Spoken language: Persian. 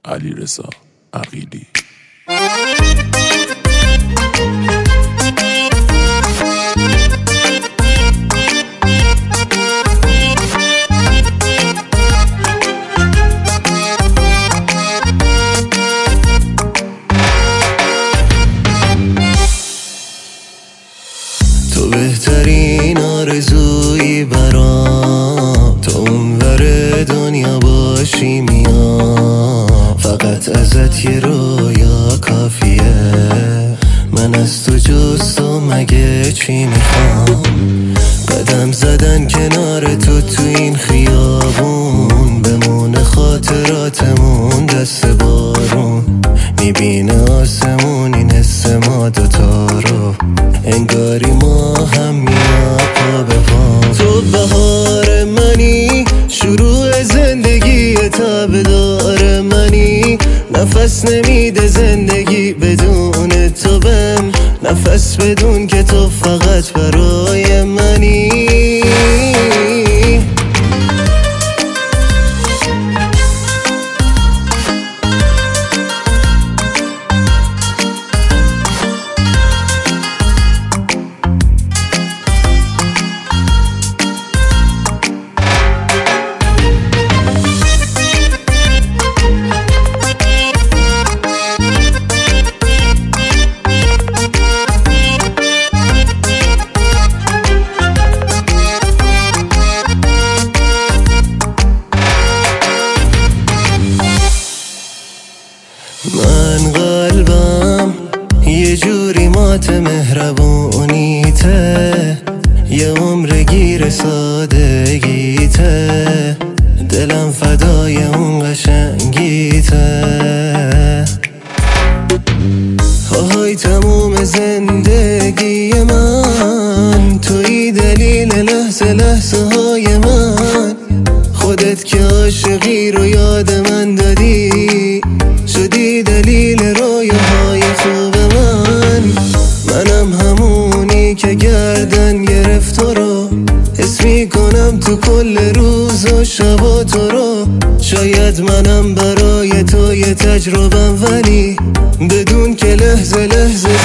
علیرضا عقیلی. تو بهترین آرزویی برام، تو اونور دنیا باشی میام، فقط ازت یه رویا کافیه، من از تو جز تو مگه چی میخوام؟ قدم زدن کنار تو این خیابون، بمونه خاطراتمون دست بارون، میبینه آسمون این حس ما دوتا رو، انگاری ما هم میاد پا به پا. تو بهار منی، شروع زندگی تابدار منی، نفس نمیده زندگی بدون تو بهم، نفس بدون که تو فقط برای منی. من قلبم یه جوری مات مهربونیته، یه عمر گیر سادگیته، دلم فدای اون قشنگیته. آهای تموم زندگی من، توی دلیل لحظه لحظه های من، خودت که عاشقی رو یاد من دادی، شدی دلیل رویاهای خوب من. منم همونی که گردن گرفت تو رو، حس میکنم تو کل روز و شب و تو رو، شاید منم برای تو یه تجربم، ولی بدون که لحظه لحظه